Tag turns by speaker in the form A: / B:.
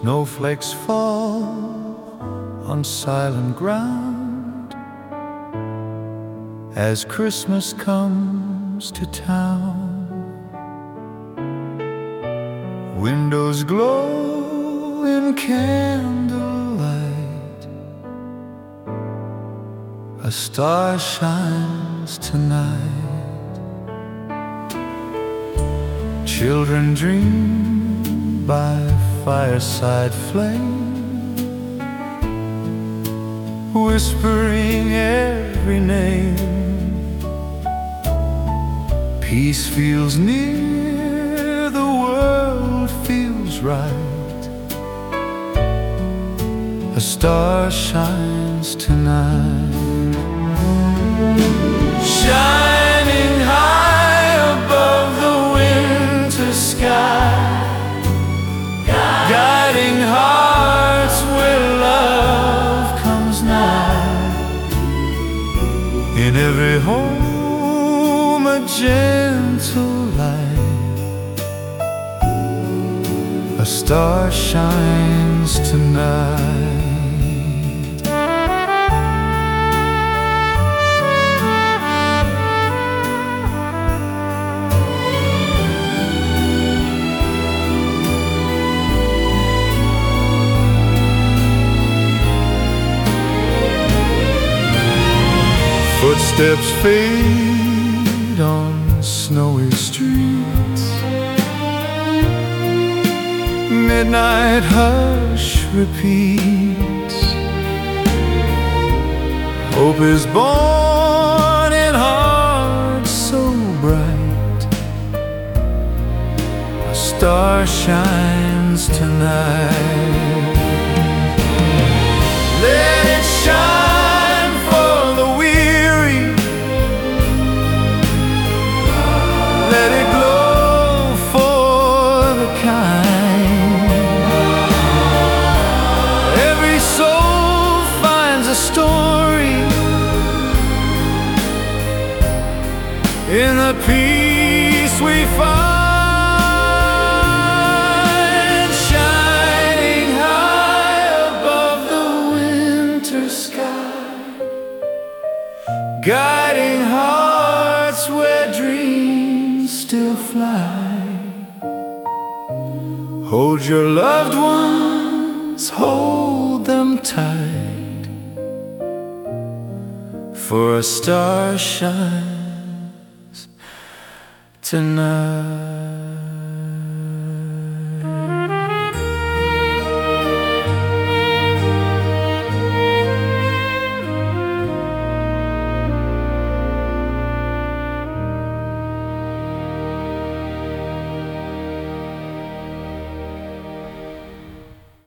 A: Snowflakes fall on silent ground as Christmas comes to town. Windows glow in candlelight, a star shines tonight. Children dream by fireside flame, whispering every name. Peace feels near, the world feels right. A star shines tonight, shining high above the winter sky, guiding hearts where love comes nigh. In every home a gentle light, a star shines tonight. Footsteps fade on snowy streets, midnight hush repeats. Hope is born in hearts so bright, a star shines tonight. Let it shine for the weary, let it glow for the kind. Every soul finds a story in the peace we find, shining high above the winter sky, guiding hearts where dreams still fly. Hold your loved ones, hold them tight, for a star shines tonight.